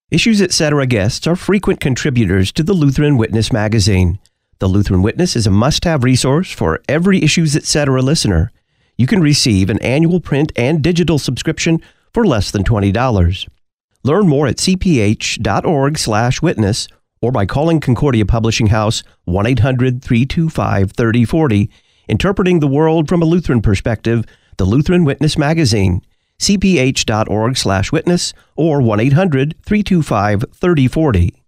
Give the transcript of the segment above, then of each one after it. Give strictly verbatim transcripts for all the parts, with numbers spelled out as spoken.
Issues Etc. guests are frequent contributors to the Lutheran Witness magazine. The Lutheran Witness is a must-have resource for every Issues Etc. listener. You can receive an annual print and digital subscription for less than twenty dollars. Learn more at c p h dot org slash witness or by calling Concordia Publishing House one eight hundred, three two five, three oh four oh. Interpreting the World from a Lutheran Perspective, the Lutheran Witness magazine. c p h dot org slash witness or one eight hundred, three two five, three oh four oh.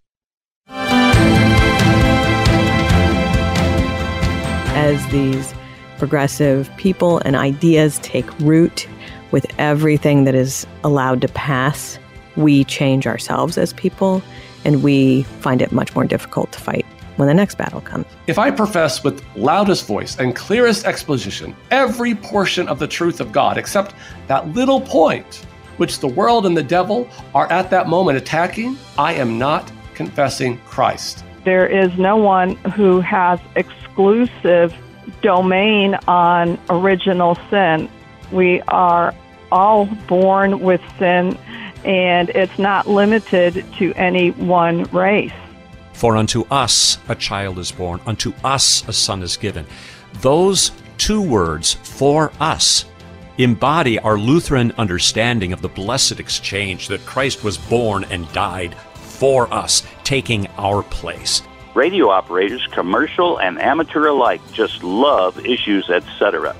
As these progressive people and ideas take root with everything that is allowed to pass, we change ourselves as people, and we find it much more difficult to fight when the next battle comes. If I profess with loudest voice and clearest exposition every portion of the truth of God except that little point which the world and the devil are at that moment attacking, I am not confessing Christ. There is no one who has exclusive domain on original sin. We are all born with sin, and it's not limited to any one race. For unto us a child is born, unto us a son is given. Those two words, for us, embody our Lutheran understanding of the blessed exchange that Christ was born and died for us, taking our place. Radio operators, commercial and amateur alike, just love Issues Etc.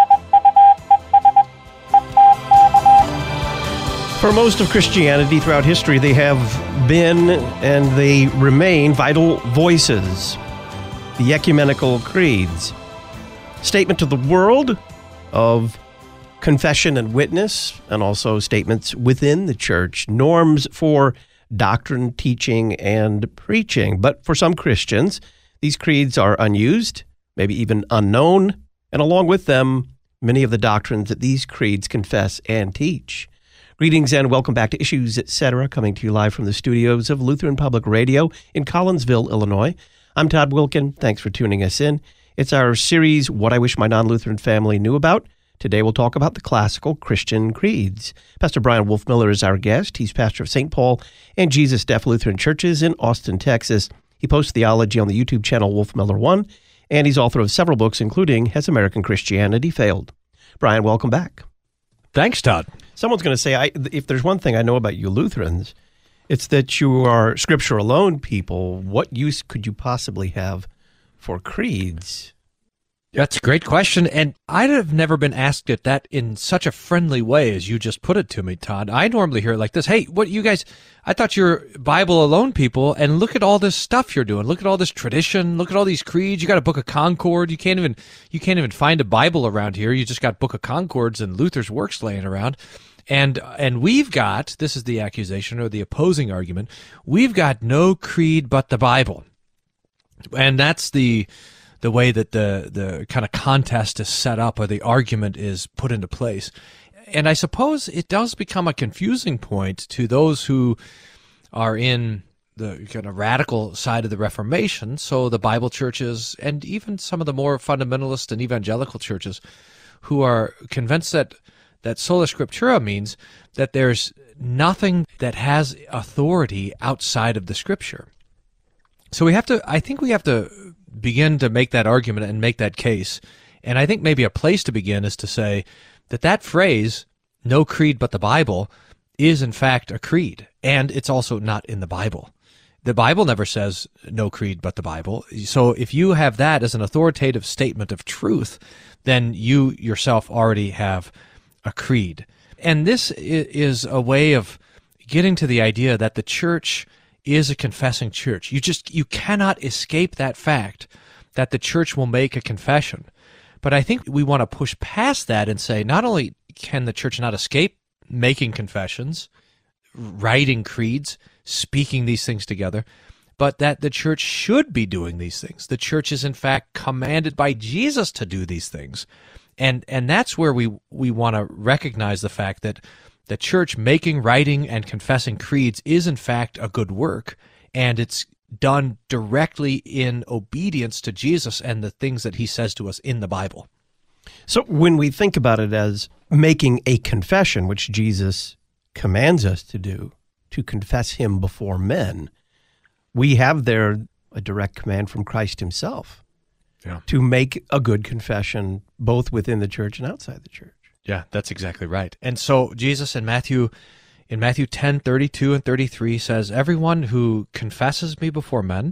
For most of Christianity throughout history, they have been and they remain vital voices. The ecumenical creeds. Statement to the world of confession and witness, and also statements within the church. Norms for doctrine, teaching, and preaching. But for some Christians, these creeds are unused, maybe even unknown, and along with them, many of the doctrines that these creeds confess and teach. Greetings and welcome back to Issues Etc., coming to you live from the studios of Lutheran Public Radio in Collinsville, Illinois. I'm Todd Wilkin. Thanks for tuning us in. It's our series, What I Wish My Non-Lutheran Family Knew About. Today we'll talk about the classical Christian creeds. Pastor Brian Wolfmueller is our guest. He's pastor of Saint Paul and Jesus Deaf Lutheran Churches in Austin, Texas. He posts theology on the YouTube channel Wolfmueller one, and he's author of several books, including Has American Christianity Failed? Brian, welcome back. Thanks, Todd. Someone's going to say, I, if there's one thing I know about you Lutherans, it's that you are Scripture alone people. What use could you possibly have for creeds? That's a great question, and I'd have never been asked it that in such a friendly way as you just put it to me, Todd. I normally hear it like this: hey, what you guys, I thought you were Bible alone people, and look at all this stuff you're doing. Look at all this tradition. Look at all these creeds. You got a Book of Concord. You can't even you can't even find a Bible around here. You just got Book of Concords and Luther's works laying around. And and we've got, this is the accusation or the opposing argument, we've got no creed but the Bible. And that's the the way that the, the kind of contest is set up or the argument is put into place. And I suppose it does become a confusing point to those who are in the kind of radical side of the Reformation, so the Bible churches and even some of the more fundamentalist and evangelical churches who are convinced that that sola scriptura means that there's nothing that has authority outside of the Scripture. So we have to, I think we have to begin to make that argument and make that case. And I think maybe a place to begin is to say that that phrase, no creed but the Bible, is in fact a creed. And it's also not in the Bible. The Bible never says no creed but the Bible. So if you have that as an authoritative statement of truth, then you yourself already have a creed. And this is a way of getting to the idea that the church is a confessing church. You just, you cannot escape that fact that the church will make a confession. But I think we want to push past that and say, not only can the church not escape making confessions, writing creeds, speaking these things together, but that the church should be doing these things. The church is in fact commanded by Jesus to do these things. And and that's where we, we want to recognize the fact that the church making, writing, and confessing creeds is in fact a good work, and it's done directly in obedience to Jesus and the things that he says to us in the Bible. So when we think about it as making a confession, which Jesus commands us to do, to confess him before men. We have there a direct command from Christ himself Yeah. to make a good confession both within the church and outside the church. Yeah, that's exactly right. And so Jesus in Matthew in Matthew ten, thirty-two and thirty-three says, "Everyone who confesses me before men,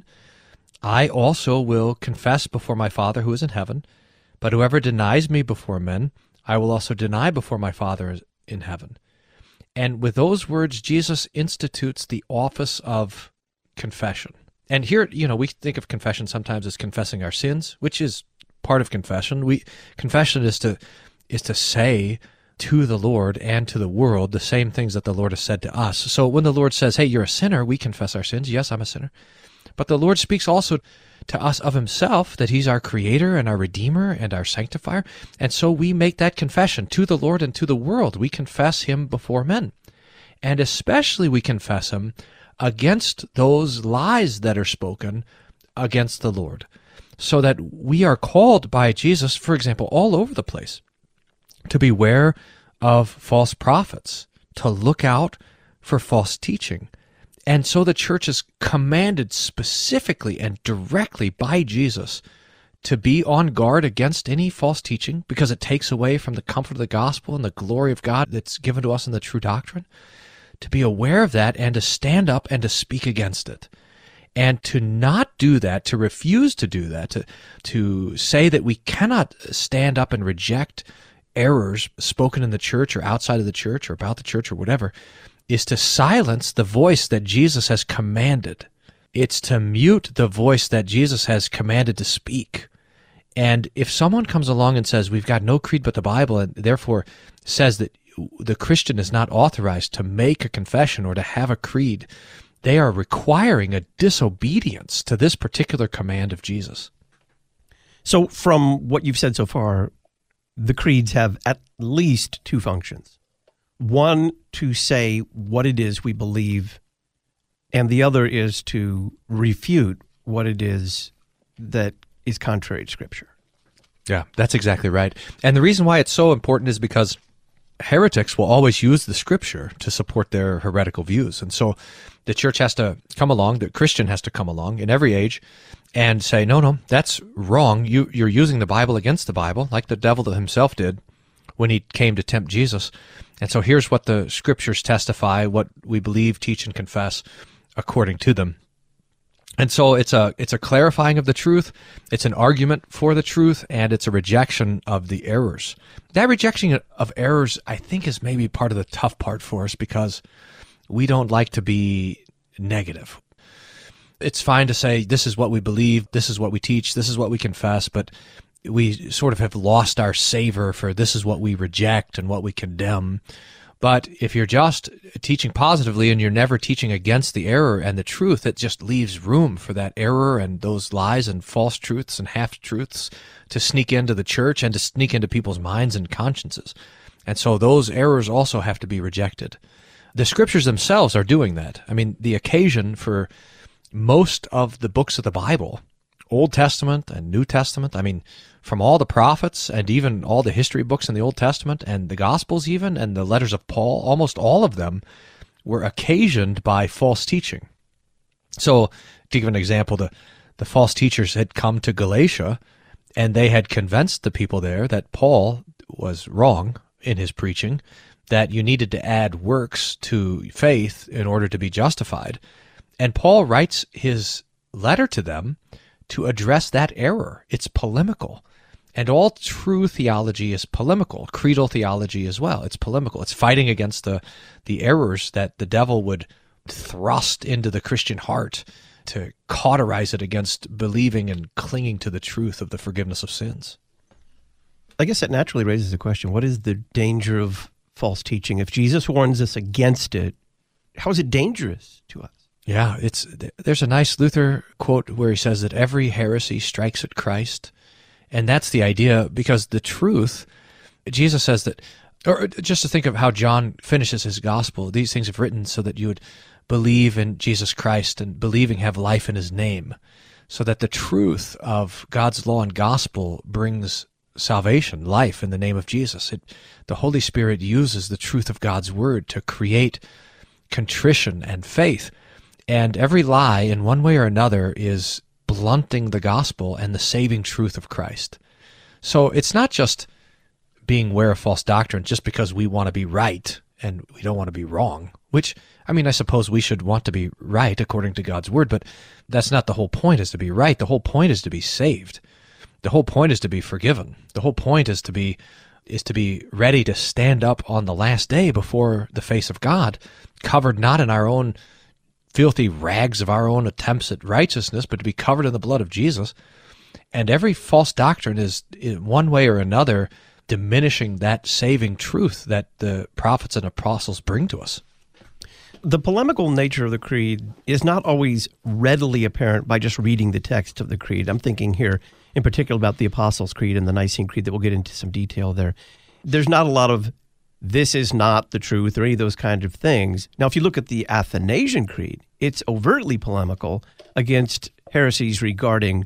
I also will confess before my Father who is in heaven. But whoever denies me before men, I will also deny before my Father in heaven." And with those words, Jesus institutes the office of confession. And here, you know, we think of confession sometimes as confessing our sins, which is part of confession. We confession is to is to say to the Lord and to the world the same things that the Lord has said to us. So when the Lord says, "Hey, you're a sinner," we confess our sins. Yes, I'm a sinner. But the Lord speaks also to us of himself, that he's our creator and our redeemer and our sanctifier. And so we make that confession to the Lord and to the world. We confess him before men. And especially we confess him against those lies that are spoken against the Lord. So that we are called by Jesus, for example, all over the place, to beware of false prophets, to look out for false teaching. And so the church is commanded specifically and directly by Jesus to be on guard against any false teaching, because it takes away from the comfort of the gospel and the glory of God that's given to us in the true doctrine. To be aware of that and to stand up and to speak against it. And to not do that, to refuse to do that, to, to say that we cannot stand up and reject errors spoken in the church or outside of the church or about the church or whatever, is to silence the voice that Jesus has commanded. It's to mute the voice that Jesus has commanded to speak. And if someone comes along and says, we've got no creed but the Bible, and therefore says that the Christian is not authorized to make a confession or to have a creed, they are requiring a disobedience to this particular command of Jesus. So from what you've said so far, the creeds have at least two functions. One, to say what it is we believe, and the other is to refute what it is that is contrary to Scripture. Yeah, that's exactly right. And the reason why it's so important is because heretics will always use the Scripture to support their heretical views. And so the church has to come along, the Christian has to come along in every age and say, no, no, that's wrong. You, you're using the Bible against the Bible, like the devil himself did when he came to tempt Jesus. And so here's what the Scriptures testify, what we believe, teach, and confess according to them. And so it's a it's a clarifying of the truth, it's an argument for the truth, and it's a rejection of the errors. That rejection of errors, I think, is maybe part of the tough part for us, because we don't like to be negative. It's fine to say, this is what we believe, this is what we teach, this is what we confess, but we sort of have lost our savor for this is what we reject and what we condemn. But if you're just teaching positively and you're never teaching against the error and the truth, it just leaves room for that error and those lies and false truths and half-truths to sneak into the church and to sneak into people's minds and consciences. And so those errors also have to be rejected. The Scriptures themselves are doing that. I mean, the occasion for most of the books of the Bible, Old Testament and New Testament, I mean, from all the prophets and even all the history books in the Old Testament and the Gospels even and the letters of Paul, almost all of them were occasioned by false teaching. So, to give an example, the, the false teachers had come to Galatia and they had convinced the people there that Paul was wrong in his preaching, that you needed to add works to faith in order to be justified. And Paul writes his letter to them to address that error. It's polemical. And all true theology is polemical. Creedal theology as well. It's polemical. It's fighting against the, the errors that the devil would thrust into the Christian heart to cauterize it against believing and clinging to the truth of the forgiveness of sins. I guess that naturally raises the question, what is the danger of false teaching? If Jesus warns us against it, how is it dangerous to us? Yeah, it's there's a nice Luther quote where he says that every heresy strikes at Christ. And that's the idea, because the truth, Jesus says that, or just to think of how John finishes his gospel, these things have written so that you would believe in Jesus Christ, and believing have life in his name, so that the truth of God's law and gospel brings salvation, life in the name of Jesus. It, the Holy Spirit uses the truth of God's word to create contrition and faith. And every lie, in one way or another, is blunting the gospel and the saving truth of Christ. So it's not just being aware of false doctrine just because we want to be right and we don't want to be wrong, which, I mean, I suppose we should want to be right according to God's word, but that's not the whole point, is to be right. The whole point is to be saved. The whole point is to be forgiven. The whole point is to be is to be ready to stand up on the last day before the face of God, covered not in our own filthy rags of our own attempts at righteousness, but to be covered in the blood of Jesus. And every false doctrine is, in one way or another, diminishing that saving truth that the prophets and apostles bring to us. The polemical nature of the creed is not always readily apparent by just reading the text of the creed. I'm thinking here in particular about the Apostles' Creed and the Nicene Creed that we'll get into some detail there. There's not a lot of this is not the truth or any of those kind of things. Now, if you look at the Athanasian Creed, it's overtly polemical against heresies regarding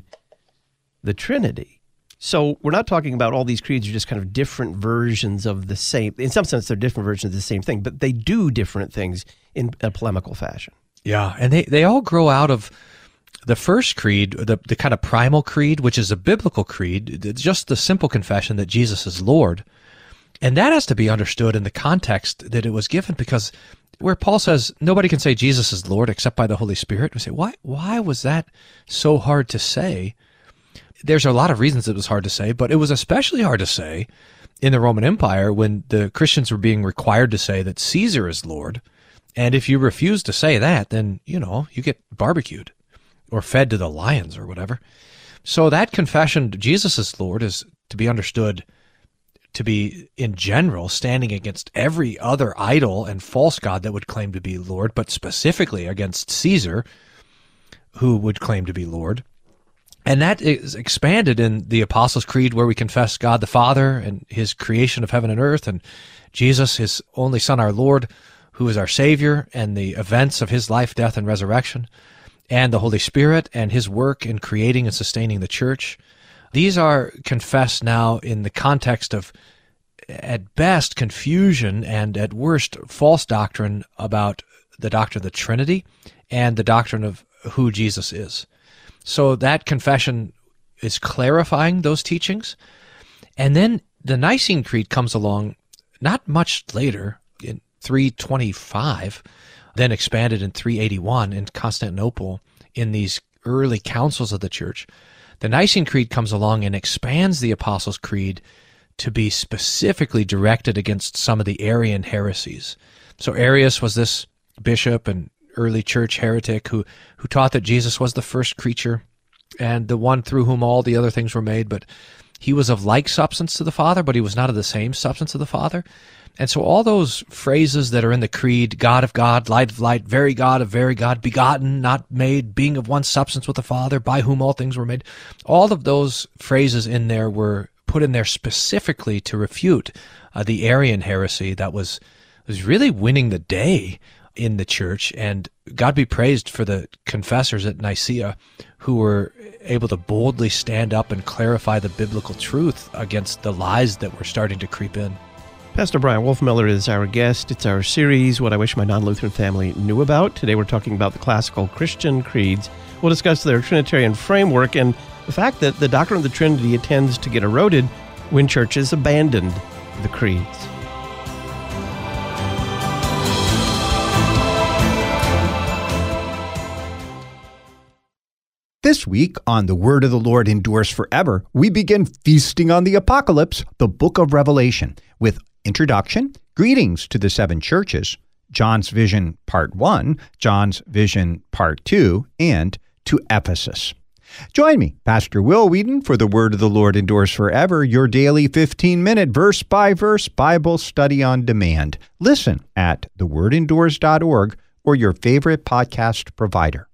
the Trinity. So we're not talking about all these creeds are just kind of different versions of the same. In some sense, they're different versions of the same thing, but they do different things in a polemical fashion. Yeah, and they, they all grow out of the first creed, the, the kind of primal creed, which is a biblical creed, just the simple confession that Jesus is Lord. And that has to be understood in the context that it was given, because where Paul says nobody can say Jesus is Lord except by the Holy Spirit, we say, why, why was that so hard to say? There's a lot of reasons it was hard to say, but it was especially hard to say in the Roman Empire when the Christians were being required to say that Caesar is Lord. And if you refuse to say that, then, you know, you get barbecued or fed to the lions or whatever. So that confession, Jesus is Lord, is to be understood to be, in general, standing against every other idol and false god that would claim to be Lord, but specifically against Caesar, who would claim to be Lord. And that is expanded in the Apostles' Creed, where we confess God the Father and his creation of heaven and earth, and Jesus, his only Son, our Lord, who is our Savior, and the events of his life, death, and resurrection, and the Holy Spirit and his work in creating and sustaining the church. These are confessed now in the context of, at best, confusion and at worst, false doctrine about the doctrine of the Trinity and the doctrine of who Jesus is. So that confession is clarifying those teachings. And then the Nicene Creed comes along not much later, in three twenty-five, then expanded in three eighty-one in Constantinople in these early councils of the church. The Nicene Creed comes along and expands the Apostles' Creed to be specifically directed against some of the Arian heresies. So Arius was this bishop and early church heretic who, who taught that Jesus was the first creature and the one through whom all the other things were made, but he was of like substance to the Father, but he was not of the same substance of the Father. And so all those phrases that are in the creed, God of God, light of light, very God of very God, begotten, not made, being of one substance with the Father, by whom all things were made, all of those phrases in there were put in there specifically to refute uh, the Arian heresy that was was really winning the day in the church. And God be praised for the confessors at Nicaea who were able to boldly stand up and clarify the biblical truth against the lies that were starting to creep in. Pastor Brian Wolfmueller is our guest. It's our series, What I Wish My Non-Lutheran Family Knew About. Today we're talking about the classical Christian creeds. We'll discuss their Trinitarian framework and the fact that the doctrine of the Trinity tends to get eroded when churches abandoned the creeds. This week on The Word of the Lord Endures Forever, we begin feasting on the Apocalypse, the book of Revelation, with introduction, greetings to the seven churches, John's Vision Part one, John's Vision Part two, and to Ephesus. Join me, Pastor Will Whedon, for The Word of the Lord Endures Forever, your daily fifteen-minute verse-by-verse Bible study on demand. Listen at the word endures dot org or your favorite podcast provider.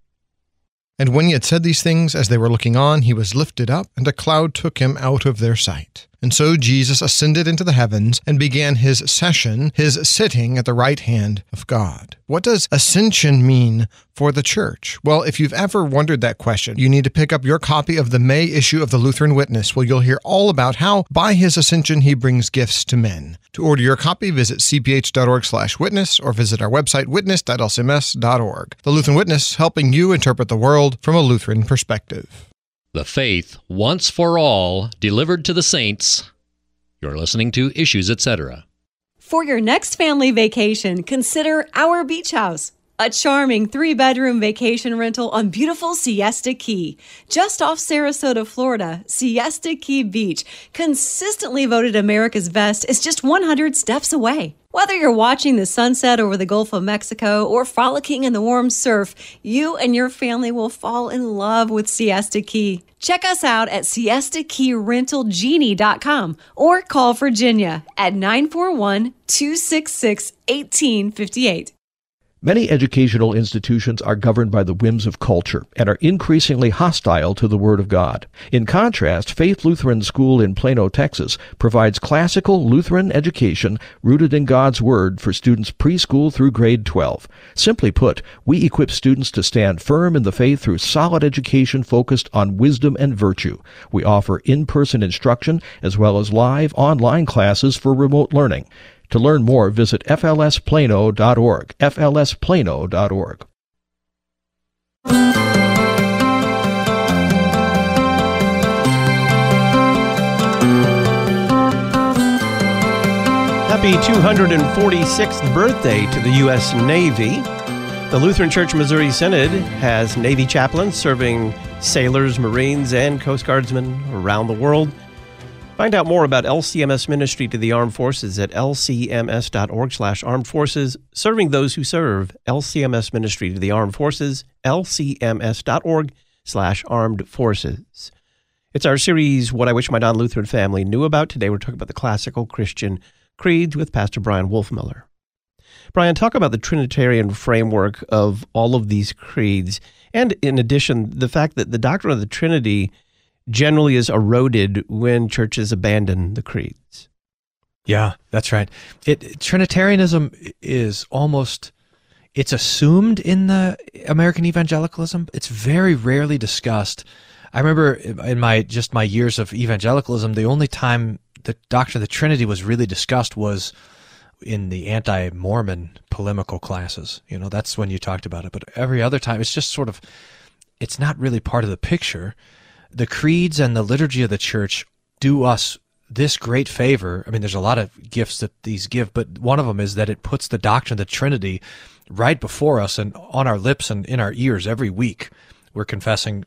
And when he had said these things, as they were looking on, he was lifted up, and a cloud took him out of their sight. And so Jesus ascended into the heavens and began his session, his sitting at the right hand of God. What does ascension mean for the church? Well, if you've ever wondered that question, you need to pick up your copy of the May issue of the Lutheran Witness, where you'll hear all about how, by his ascension, he brings gifts to men. To order your copy, visit c p h dot org slash witness or visit our website, witness dot l c m s dot org. The Lutheran Witness, helping you interpret the world from a Lutheran perspective. The faith, once for all, delivered to the saints. You're listening to Issues, et cetera. For your next family vacation, consider Our Beach House, a charming three-bedroom vacation rental on beautiful Siesta Key. Just off Sarasota, Florida, Siesta Key Beach, consistently voted America's best, is just one hundred steps away. Whether you're watching the sunset over the Gulf of Mexico or frolicking in the warm surf, you and your family will fall in love with Siesta Key. Check us out at siesta key rental genie dot com or call Virginia at nine four one, two six six, one eight five eight. Many educational institutions are governed by the whims of culture and are increasingly hostile to the Word of God. In contrast, Faith Lutheran School in Plano, Texas, provides classical Lutheran education rooted in God's Word for students preschool through grade twelve. Simply put, we equip students to stand firm in the faith through solid education focused on wisdom and virtue. We offer in-person instruction as well as live online classes for remote learning. To learn more, visit f l s plano dot org, f l s plano dot org. Happy two hundred forty-sixth birthday to the U S Navy. The Lutheran Church Missouri Synod has Navy chaplains serving sailors, Marines, and Coast Guardsmen around the world. Find out more about L C M S Ministry to the Armed Forces at l c m s dot org slash armed forces, serving those who serve. L C M S Ministry to the Armed Forces, l c m s dot org slash armed forces. It's our series, What I Wish My Non-Lutheran Family Knew About. Today we're talking about the classical Christian creeds with Pastor Brian Wolfmuller. Brian, talk about the Trinitarian framework of all of these creeds, and in addition, the fact that the doctrine of the Trinity generally is eroded when churches abandon the creeds. Yeah, that's right. It Trinitarianism is almost, it's assumed in the American evangelicalism. It's very rarely discussed. I remember in my just my years of evangelicalism, the only time the doctrine of the Trinity was really discussed was in the anti-Mormon polemical classes. You know, that's when you talked about it. But every other time, it's just sort of, it's not really part of the picture. The creeds and the liturgy of the church do us this great favor. I mean, there's a lot of gifts that these give, but one of them is that it puts the doctrine of the Trinity right before us and on our lips and in our ears every week. We're confessing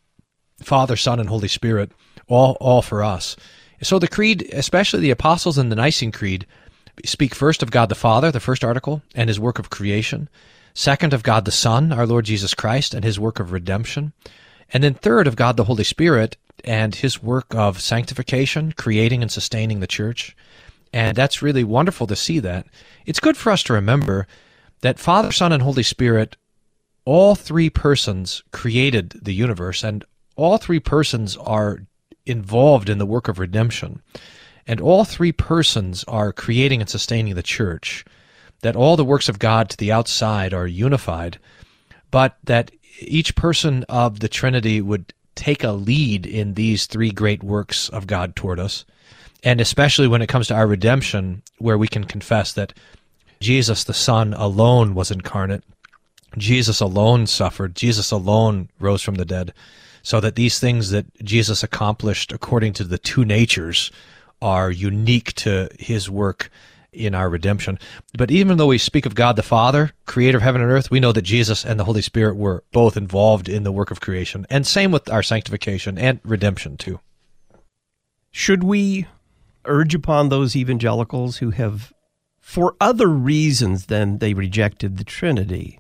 Father, Son, and Holy Spirit, all, all for us. So the creed, especially the Apostles and the Nicene Creed, speak first of God the Father, the first article, and his work of creation. Second, of God the Son, our Lord Jesus Christ, and his work of redemption. And then third, of God the Holy Spirit and his work of sanctification, creating and sustaining the church. And that's really wonderful to see that. It's good for us to remember that Father, Son, and Holy Spirit, all three persons created the universe, and all three persons are involved in the work of redemption. And all three persons are creating and sustaining the church. That all the works of God to the outside are unified, but that each person of the Trinity would take a lead in these three great works of God toward us, and especially when it comes to our redemption, where we can confess that Jesus the Son alone was incarnate, Jesus alone suffered, Jesus alone rose from the dead, so that these things that Jesus accomplished according to the two natures are unique to his work in our redemption. But even though we speak of God the Father, creator of heaven and earth, we know that Jesus and the Holy Spirit were both involved in the work of creation, and same with our sanctification and redemption too. Should we urge upon those evangelicals who have, for other reasons than they rejected the Trinity,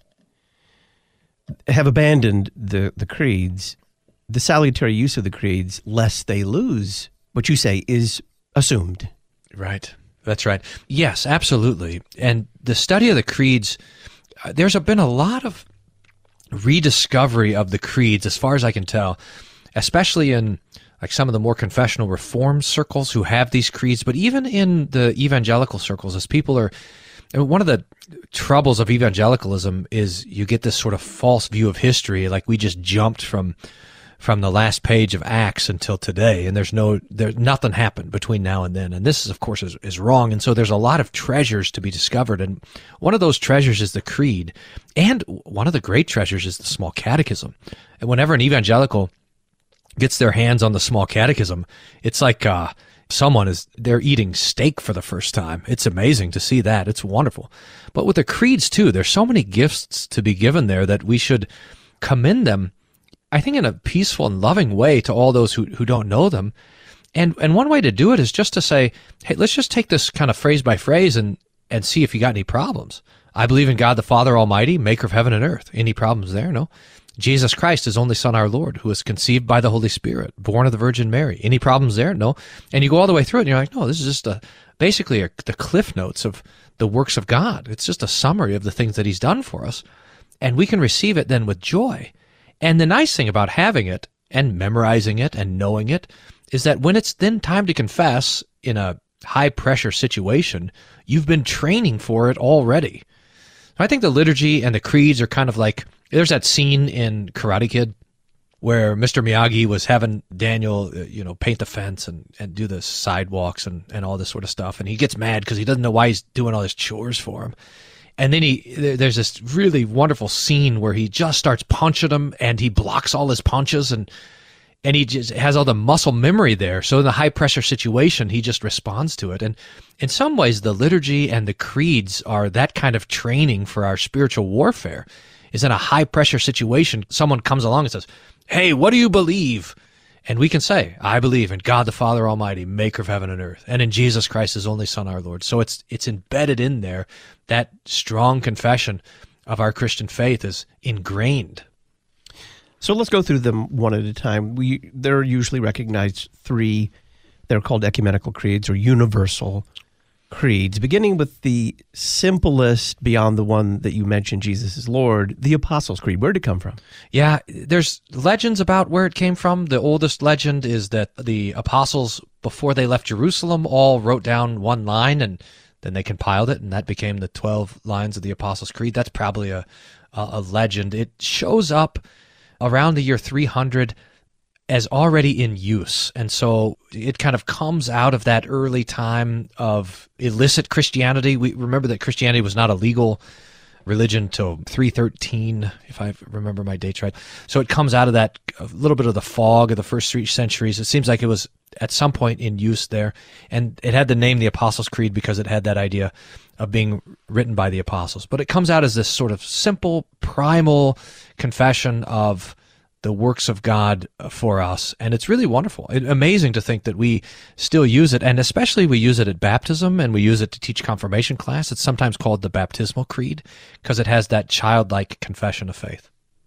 have abandoned the, the creeds, the salutary use of the creeds, lest they lose what you say is assumed? Right. That's right. Yes, absolutely. And the study of the creeds, uh, there's a, been a lot of rediscovery of the creeds, as far as I can tell, especially in like some of the more confessional reform circles who have these creeds, but even in the evangelical circles, as people are, one of the troubles of evangelicalism is you get this sort of false view of history, like we just jumped from from the last page of Acts until today, and there's no, there nothing happened between now and then. And this, is, of course, is, is wrong. And so there's a lot of treasures to be discovered. And one of those treasures is the Creed. And one of the great treasures is the Small Catechism. And whenever an evangelical gets their hands on the Small Catechism, it's like uh, someone is, they're eating steak for the first time. It's amazing to see that. It's wonderful. But with the creeds, too, there's so many gifts to be given there that we should commend them, I think, in a peaceful and loving way to all those who, who don't know them. And and one way to do it is just to say, hey, let's just take this kind of phrase by phrase and, and see if you got any problems. I believe in God the Father Almighty, maker of heaven and earth. Any problems there? No. Jesus Christ, his only Son, our Lord, who was conceived by the Holy Spirit, born of the Virgin Mary. Any problems there? No. And you go all the way through it, and you're like, no, this is just a, basically a, the cliff notes of the works of God. It's just a summary of the things that he's done for us. And we can receive it then with joy. And the nice thing about having it and memorizing it and knowing it is that when it's then time to confess in a high-pressure situation, you've been training for it already. I think the liturgy and the creeds are kind of like, there's that scene in Karate Kid where Mister Miyagi was having Daniel, you know, paint the fence and, and do the sidewalks and, and all this sort of stuff. And he gets mad because he doesn't know why he's doing all his chores for him. And then he, there's this really wonderful scene where he just starts punching him and he blocks all his punches and, and he just has all the muscle memory there. So in the high pressure situation, he just responds to it. And in some ways, the liturgy and the creeds are that kind of training for our spiritual warfare. Is in a high pressure situation, someone comes along and says, hey, what do you believe? And we can say, I believe in God the Father Almighty, maker of heaven and earth, and in Jesus Christ, his only Son, our Lord. So it's it's embedded in there. That strong confession of our Christian faith is ingrained. So let's go through them one at a time. We They're usually recognized three. They're called ecumenical creeds or universal creeds, beginning with the simplest beyond the one that you mentioned, Jesus is Lord, the Apostles' Creed. Where did it come from? Yeah, there's legends about where it came from. The oldest legend is that the apostles, before they left Jerusalem, all wrote down one line and then they compiled it, and that became the twelve lines of the Apostles' Creed. That's probably a, a, a legend. It shows up around the year three hundred as already in use. And so it kind of comes out of that early time of illicit Christianity. We remember that Christianity was not a legal religion till three thirteen, if I remember my dates right. So it comes out of that, a little bit of the fog of the first three centuries. It seems like it was at some point in use there. And it had the name the Apostles' Creed because it had that idea of being written by the apostles. But it comes out as this sort of simple, primal confession of the works of God for us. And it's really wonderful. It, amazing to think that we still use it, and especially we use it at baptism, and we use it to teach confirmation class. It's sometimes called the baptismal creed because it has that childlike confession of faith.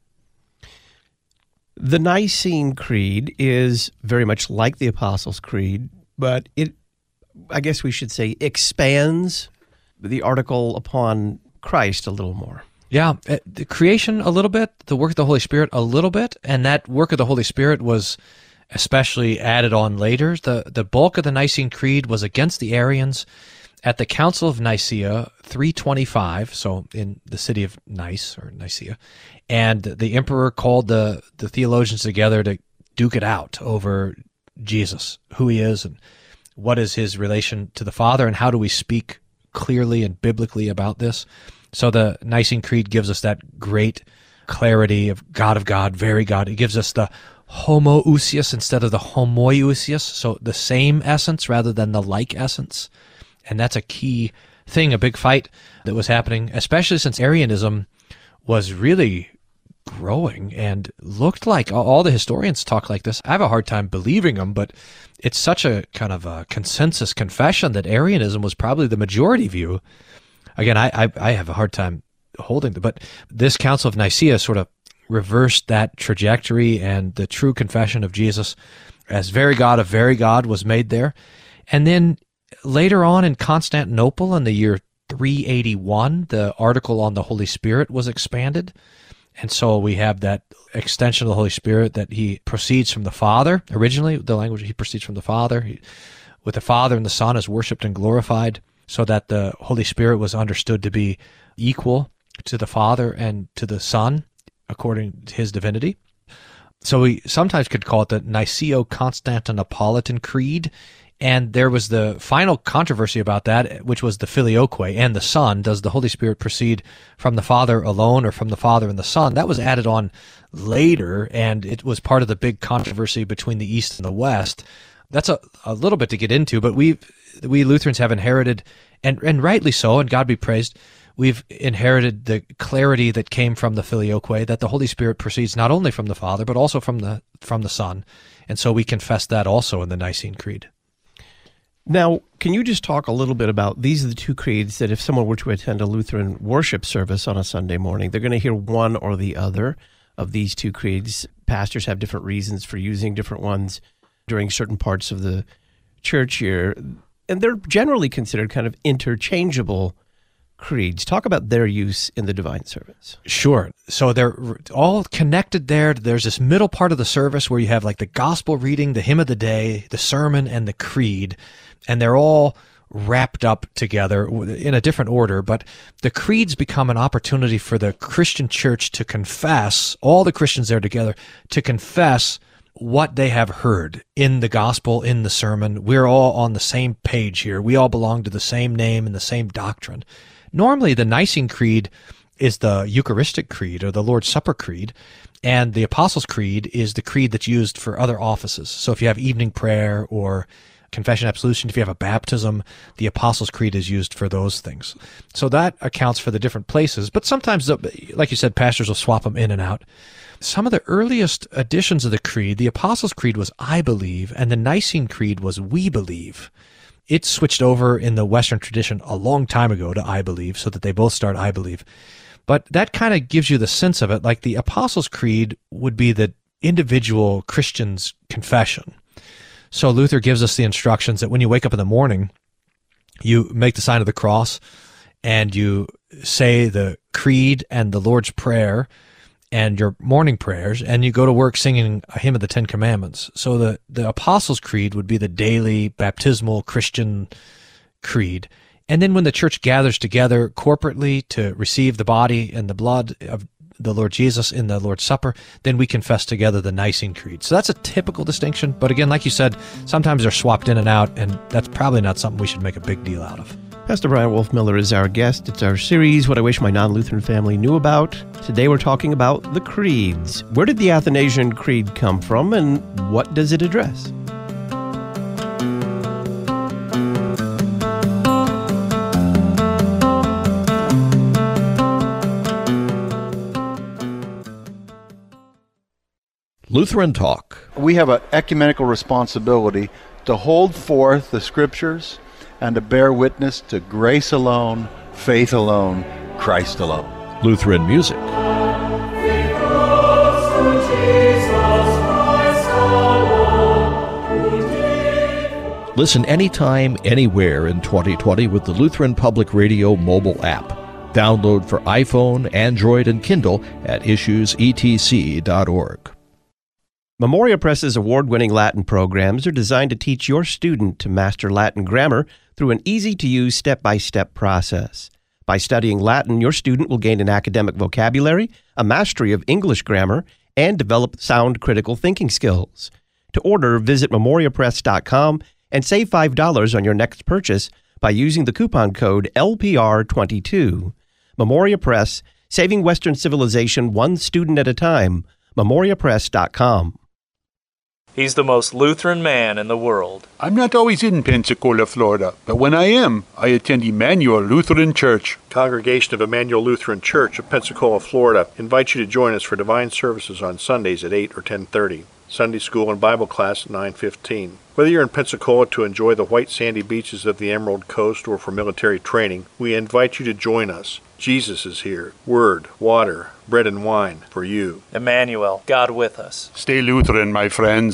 The Nicene Creed is very much like the Apostles' Creed, but it, I guess we should say, expands the article upon Christ a little more. Yeah, the creation a little bit, the work of the Holy Spirit a little bit, and that work of the Holy Spirit was especially added on later. The the bulk of the Nicene Creed was against the Arians at the Council of Nicaea, three twenty-five, so in the city of Nice, or Nicaea, and the emperor called the, the theologians together to duke it out over Jesus, who he is, and what is his relation to the Father, and how do we speak clearly and biblically about this. So the Nicene Creed gives us that great clarity of God of God, very God. It gives us the homoousios instead of the homoiousios, so the same essence rather than the like essence. And that's a key thing, a big fight that was happening, especially since Arianism was really growing and looked like, all the historians talk like this. I have a hard time believing them, but it's such a kind of a consensus confession that Arianism was probably the majority view. Again, I, I, I have a hard time holding them, but this Council of Nicaea sort of reversed that trajectory, and the true confession of Jesus as very God of very God was made there. And then later on in Constantinople in the year three eighty-one, the article on the Holy Spirit was expanded, And so we have that extension of the Holy Spirit that he proceeds from the Father. Originally, the language, he proceeds from the Father. He, with the Father and the Son is worshiped and glorified, so that the Holy Spirit was understood to be equal to the Father and to the Son, according to his divinity. So we sometimes could call it the Niceo-Constantinopolitan Creed. And there was the final controversy about that, which was the Filioque and the Son. Does the Holy Spirit proceed from the Father alone or from the Father and the Son? That was added on later, and it was part of the big controversy between the East and the West. That's a, a little bit to get into, but we we Lutherans have inherited, and, and rightly so, and God be praised, we've inherited the clarity that came from the Filioque, that the Holy Spirit proceeds not only from the Father, but also from the from the Son. And so we confess that also in the Nicene Creed. Now, can you just talk a little bit about, these are the two creeds that if someone were to attend a Lutheran worship service on a Sunday morning, they're going to hear one or the other of these two creeds. Pastors have different reasons for using different ones during certain parts of the church year, and they're generally considered kind of interchangeable creeds. Talk about their use in the divine service. Sure. So they're all connected there. There's this middle part of the service where you have like the gospel reading, the hymn of the day, the sermon, and the creed, and they're all wrapped up together in a different order, but the creeds become an opportunity for the Christian church to confess, all the Christians there together, to confess what they have heard in the gospel, in the sermon. We're all on the same page here. We all belong to the same name and the same doctrine. Normally, the Nicene Creed is the Eucharistic Creed or the Lord's Supper Creed, and the Apostles' Creed is the creed that's used for other offices. So if you have evening prayer or confession, absolution, if you have a baptism, the Apostles' Creed is used for those things. So that accounts for the different places. But sometimes, like you said, pastors will swap them in and out. Some of the earliest editions of the Creed, the Apostles' Creed was I believe, and the Nicene Creed was we believe. It switched over in the Western tradition a long time ago to I believe, so that they both start I believe. But that kind of gives you the sense of it. Like the Apostles' Creed would be the individual Christian's confession. So Luther gives us the instructions that when you wake up in the morning, you make the sign of the cross and you say the creed and the Lord's Prayer and your morning prayers, and you go to work singing a hymn of the Ten Commandments. So the, the Apostles' Creed would be the daily baptismal Christian creed. And then when the church gathers together corporately to receive the body and the blood of the Lord Jesus in the Lord's Supper, then we confess together the Nicene Creed. So that's a typical distinction. But again, like you said, sometimes they're swapped in and out, and that's probably not something we should make a big deal out of. Pastor Brian Wolfmueller is our guest. It's our series, What I Wish My Non-Lutheran Family Knew About. Today we're talking about the creeds. Where did the Athanasian Creed come from, and what does it address? Lutheran Talk. We have an ecumenical responsibility to hold forth the Scriptures and to bear witness to grace alone, faith alone, Christ alone. Lutheran music. Listen anytime, anywhere in twenty twenty with the Lutheran Public Radio mobile app. Download for iPhone, Android, and Kindle at issues e t c dot org. Memoria Press's award-winning Latin programs are designed to teach your student to master Latin grammar through an easy-to-use step-by-step process. By studying Latin, your student will gain an academic vocabulary, a mastery of English grammar, and develop sound critical thinking skills. To order, visit memoria press dot com and save five dollars on your next purchase by using the coupon code L P R twenty-two. Memoria Press, saving Western civilization one student at a time. memoria press dot com. He's the most Lutheran man in the world. I'm not always in Pensacola, Florida, but when I am, I attend Emmanuel Lutheran Church. Congregation of Emmanuel Lutheran Church of Pensacola, Florida invites you to join us for divine services on Sundays at eight or ten thirty. Sunday school and Bible class at nine fifteen. Whether you're in Pensacola to enjoy the white sandy beaches of the Emerald Coast or for military training, we invite you to join us. Jesus is here. Word, water, bread and wine for you. Emmanuel, God with us. Stay Lutheran, my friends.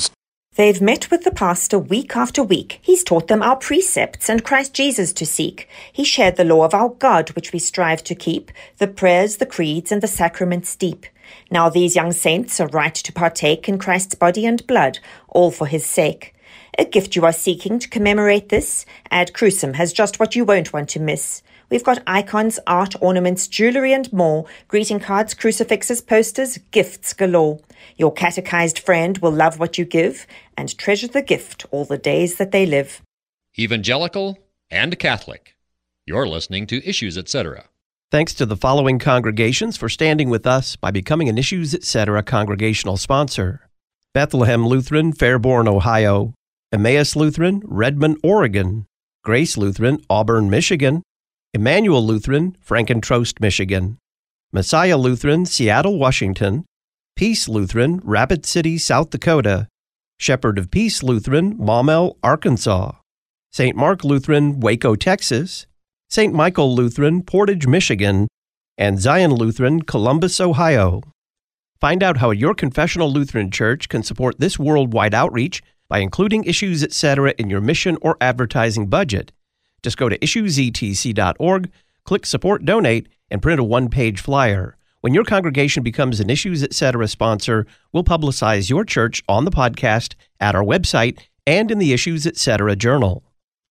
They've met with the pastor week after week. He's taught them our precepts and Christ Jesus to seek. He shared the law of our God, which we strive to keep, the prayers, the creeds, and the sacraments deep. Now these young saints are right to partake in Christ's body and blood, all for his sake. A gift you are seeking to commemorate this? Ad Crucem has just what you won't want to miss. We've got icons, art, ornaments, jewelry, and more. Greeting cards, crucifixes, posters, gifts galore. Your catechized friend will love what you give and treasure the gift all the days that they live. Evangelical and Catholic. You're listening to Issues, et cetera. Thanks to the following congregations for standing with us by becoming an Issues, et cetera congregational sponsor. Bethlehem Lutheran, Fairborn, Ohio. Emmaus Lutheran, Redmond, Oregon. Grace Lutheran, Auburn, Michigan. Emmanuel Lutheran, Frankentrost, Michigan. Messiah Lutheran, Seattle, Washington. Peace Lutheran, Rapid City, South Dakota. Shepherd of Peace Lutheran, Maumelle, Arkansas. Saint Mark Lutheran, Waco, Texas. Saint Michael Lutheran, Portage, Michigan. And Zion Lutheran, Columbus, Ohio. Find out how your confessional Lutheran church can support this worldwide outreach by including Issues, et cetera in your mission or advertising budget. Just go to issues e t c dot org, click Support Donate, and print a one-page flyer. When your congregation becomes an Issues, et cetera sponsor, we'll publicize your church on the podcast, at our website, and in the Issues, et cetera journal.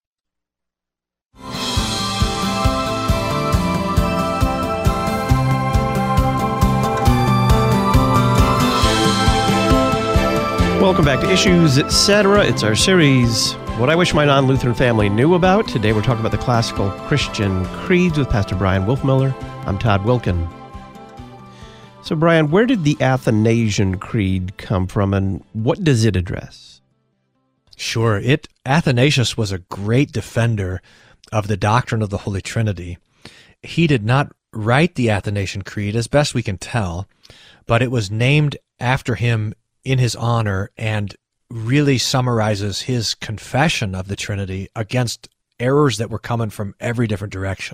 Welcome back to Issues, et cetera. It's our series, What I Wish My Non-Lutheran Family Knew About. Today we're talking about the classical Christian creeds with Pastor Brian Wolfmueller. I'm Todd Wilkin. So, Brian, where did the Athanasian Creed come from, and what does it address? Sure. It Athanasius was a great defender of the doctrine of the Holy Trinity. He did not write the Athanasian Creed, as best we can tell, but it was named after him in his honor and really summarizes his confession of the Trinity against errors that were coming from every different direction.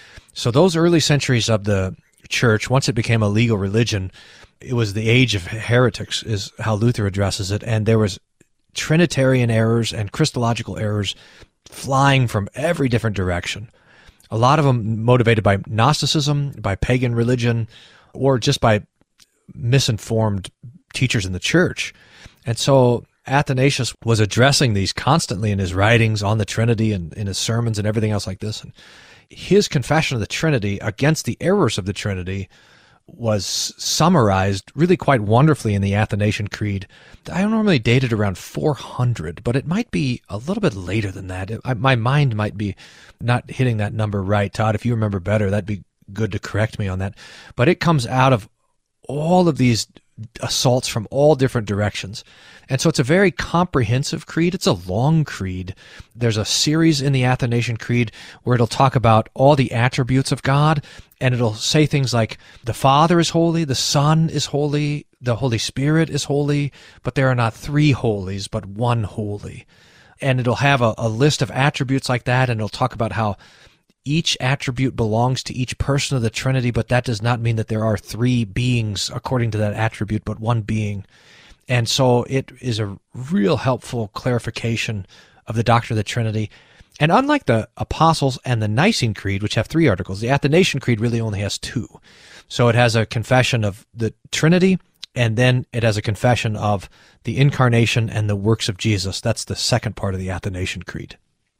So those early centuries of the church, once it became a legal religion, it was the age of heretics, is how Luther addresses it, and there was Trinitarian errors and Christological errors flying from every different direction. A lot of them motivated by Gnosticism, by pagan religion, or just by misinformed teachers in the church. And so Athanasius was addressing these constantly in his writings on the Trinity and in his sermons and everything else like this. And his confession of the Trinity against the errors of the Trinity was summarized really quite wonderfully in the Athanasian Creed. I normally date it around four hundred, but it might be a little bit later than that. It, I, my mind might be not hitting that number right. Todd, if you remember better, that'd be good to correct me on that. But it comes out of all of these assaults from all different directions. And so it's a very comprehensive creed. It's a long creed. There's a series in the Athanasian Creed where it'll talk about all the attributes of God, and it'll say things like the Father is holy, the Son is holy, the Holy Spirit is holy, but there are not three holies, but one holy. And it'll have a, a list of attributes like that, and it'll talk about how each attribute belongs to each person of the Trinity, but that does not mean that there are three beings according to that attribute, but one being. And so it is a real helpful clarification of the doctrine of the Trinity. And unlike the Apostles and the Nicene Creed, which have three articles, the Athanasian Creed really only has two. So it has a confession of the Trinity, and then it has a confession of the Incarnation and the works of Jesus. That's the second part of the Athanasian Creed.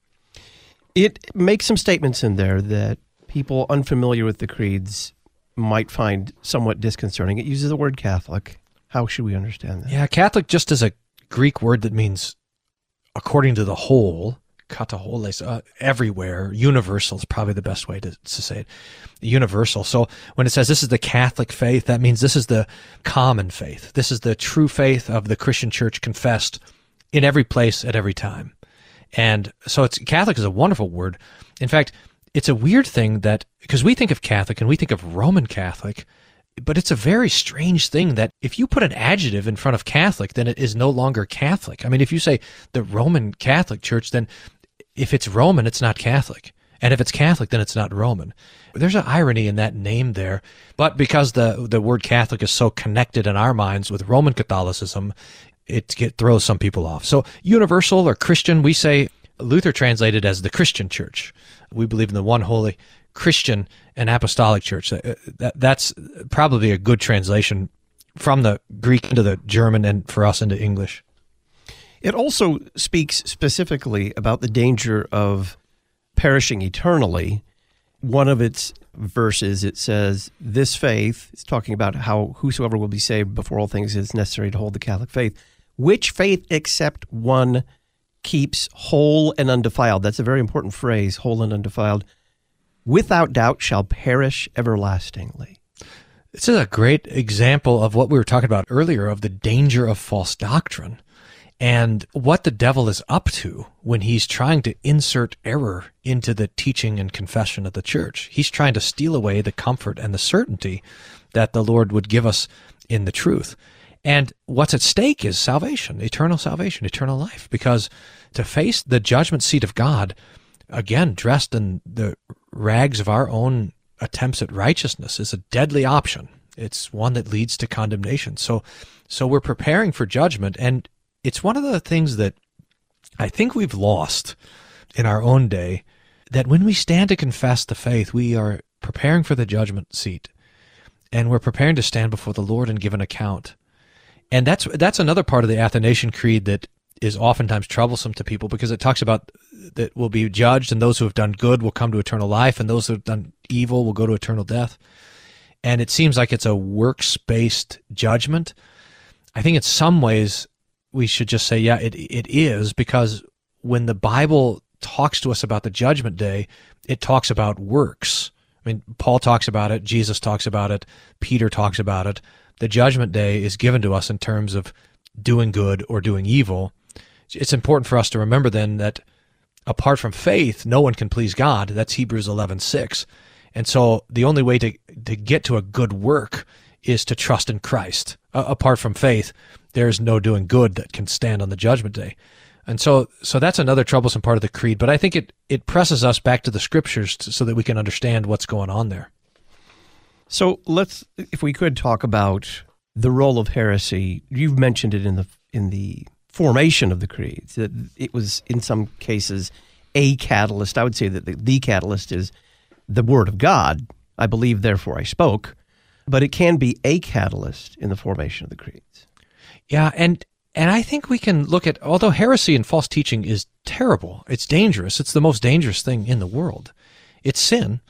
It makes some statements in there that people unfamiliar with the creeds might find somewhat disconcerting. It uses the word Catholic. How should we understand that? Yeah, Catholic just is a Greek word that means according to the whole, kataholes, uh, everywhere. Universal is probably the best way to, to say it. Universal. So when it says this is the Catholic faith, that means this is the common faith. This is the true faith of the Christian church confessed in every place at every time. And so it's Catholic is a wonderful word. In fact, it's a weird thing that, because we think of Catholic and we think of Roman Catholic, but it's a very strange thing that if you put an adjective in front of Catholic, then it is no longer Catholic. I mean, if you say the Roman Catholic Church, then if it's Roman, it's not Catholic. And if it's Catholic, then it's not Roman. There's an irony in that name there. But because the, the word Catholic is so connected in our minds with Roman Catholicism, it get, throws some people off. So universal or Christian, we say Luther translated as the Christian church. We believe in the one holy Christian and apostolic church. That, that's probably a good translation from the Greek into the German and for us into English. It also speaks specifically about the danger of perishing eternally. One of its verses, it says, this faith, it's talking about how whosoever will be saved before all things is necessary to hold the Catholic faith, which faith except one keeps whole and undefiled. That's a very important phrase, whole and undefiled. Without doubt shall perish everlastingly. This is a great example of what we were talking about earlier, of the danger of false doctrine and what the devil is up to when he's trying to insert error into the teaching and confession of the church. He's trying to steal away the comfort and the certainty that the Lord would give us in the truth. And what's at stake is salvation, eternal salvation, eternal life, because to face the judgment seat of God, again, dressed in the rags of our own attempts at righteousness, is a deadly option. It's one that leads to condemnation. So, so we're preparing for judgment, and it's one of the things that I think we've lost in our own day, that when we stand to confess the faith, we are preparing for the judgment seat, and we're preparing to stand before the Lord and give an account. And that's that's another part of the Athanasian Creed that is oftentimes troublesome to people, because it talks about that we'll be judged, and those who have done good will come to eternal life, and those who have done evil will go to eternal death. And it seems like it's a works-based judgment. I think in some ways we should just say, yeah, it it is, because when the Bible talks to us about the judgment day, it talks about works. I mean, Paul talks about it, Jesus talks about it, Peter talks about it. The judgment day is given to us in terms of doing good or doing evil. It's important for us to remember then that apart from faith, no one can please God. That's Hebrews eleven six. And so the only way to, to get to a good work is to trust in Christ. Uh, apart from faith, there is no doing good that can stand on the judgment day. And so so that's another troublesome part of the creed, but I think it, it presses us back to the Scriptures to, so that we can understand what's going on there. So let's, if we could, talk about the role of heresy. You've mentioned it in the in the formation of the creeds, that it was in some cases a catalyst. I would say that the, the catalyst is the Word of God. I believe, therefore I spoke. But it can be a catalyst in the formation of the creeds. Yeah, and and I think we can look at, although heresy and false teaching is terrible, it's dangerous, it's the most dangerous thing in the world. It's sin.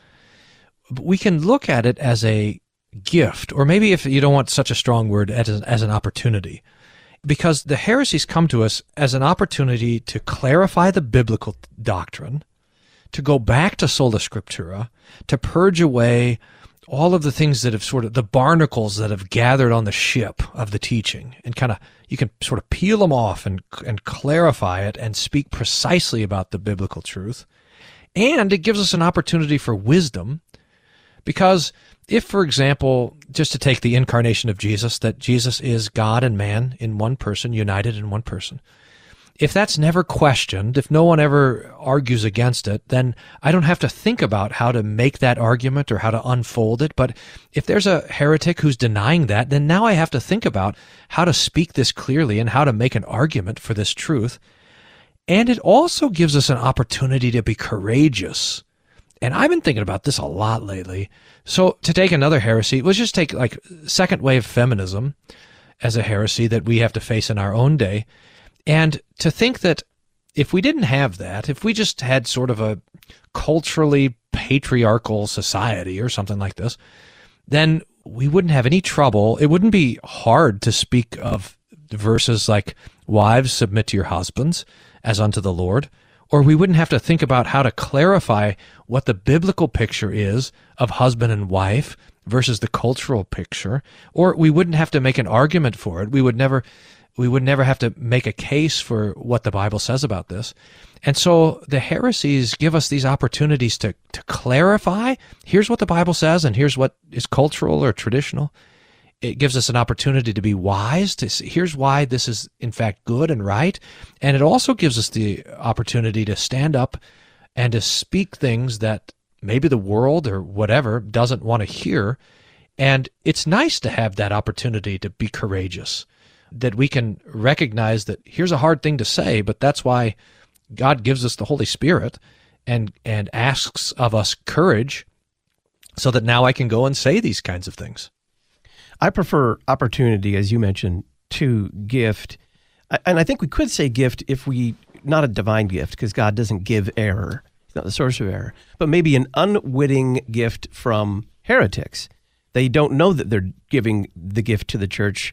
But we can look at it as a gift, or maybe, if you don't want such a strong word, as, as an opportunity. Because the heresies come to us as an opportunity to clarify the biblical doctrine, to go back to sola scriptura, to purge away all of the things that have sort of, the barnacles that have gathered on the ship of the teaching, and kind of, you can sort of peel them off and and clarify it and speak precisely about the biblical truth. And it gives us an opportunity for wisdom, because if, for example, just to take the incarnation of Jesus, that Jesus is God and man in one person, united in one person, if that's never questioned, if no one ever argues against it, then I don't have to think about how to make that argument or how to unfold it. But if there's a heretic who's denying that, then now I have to think about how to speak this clearly and how to make an argument for this truth. And it also gives us an opportunity to be courageous. And I've been thinking about this a lot lately. So to take another heresy, let's just take like second wave feminism as a heresy that we have to face in our own day. And to think that if we didn't have that, if we just had sort of a culturally patriarchal society or something like this, then we wouldn't have any trouble. It wouldn't be hard to speak of verses like, wives, submit to your husbands as unto the Lord, or we wouldn't have to think about how to clarify what the biblical picture is of husband and wife versus the cultural picture, or we wouldn't have to make an argument for it. We would never... We would never have to make a case for what the Bible says about this. And so the heresies give us these opportunities to, to clarify, here's what the Bible says, and here's what is cultural or traditional. It gives us an opportunity to be wise, to see, here's why this is in fact good and right. And it also gives us the opportunity to stand up and to speak things that maybe the world or whatever doesn't want to hear. And it's nice to have that opportunity to be courageous. that we can recognize that here's a hard thing to say, but that's why God gives us the Holy Spirit and and asks of us courage so that now I can go and say these kinds of things. I prefer opportunity, as you mentioned, to gift. And I think we could say gift if we, not a divine gift, because God doesn't give error. He's not the source of error. But maybe an unwitting gift from heretics. They don't know that they're giving the gift to the church,